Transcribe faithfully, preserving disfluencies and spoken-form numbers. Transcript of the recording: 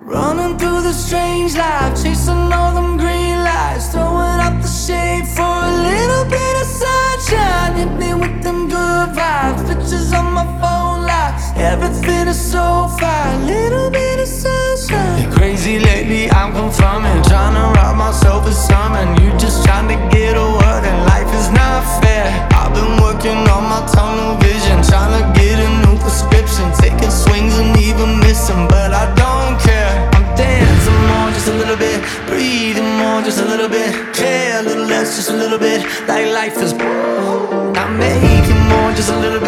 Running through the strange life, chasing all them green lights, throwing up the shade for a little bit of sunshine. Hit me with them good vibes, pictures on my phone like everything is so fine. Little bit of sunshine. You're crazy lately, I'm confirming, trying to rob myself of something. You just trying to get a word and life is not fair. I've been working on my tunnel vision, trying to get a new prescription, taking swings and even missing, but I don't care. I'm dancing more, just a little bit, breathing more, just a little bit, care a little less, just a little bit, like life is. I'm making more, just a little bit.